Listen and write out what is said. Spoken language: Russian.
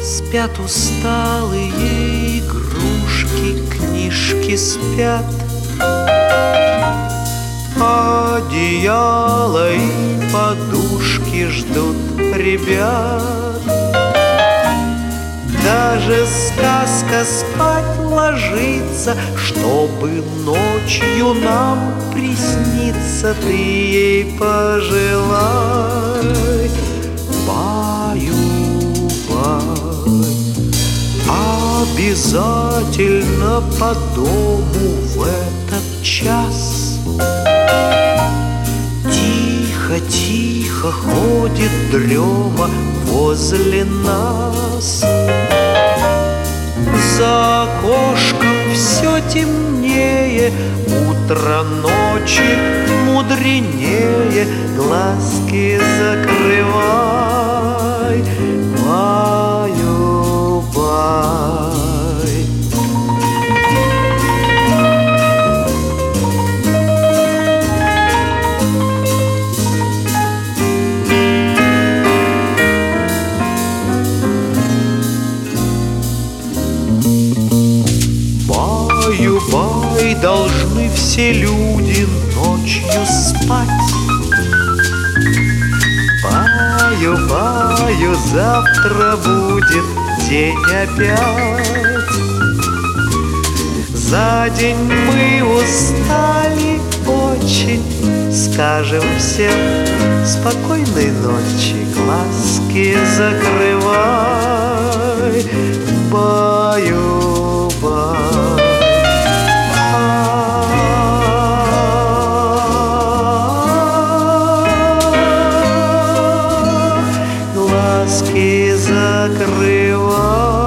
Спят усталые игрушки, книжки спят, одеяло и подушки ждут ребят. Даже сказка спать ложится, чтобы ночью нам присниться. Ты ей пожелай, баю-бай. Обязательно по дому в этот час тихо-тихо ходит дрема возле нас. За окошком все темнее, утро ночи мудренее. Глазки закрывай, баю-бай. Баю-бай, должны все люди ночью спать. Баю-баю, завтра будет день опять. За день мы устали очень, скажем всем спокойной ночи. Глазки закрывай, баю-бай. Глазки закрывай.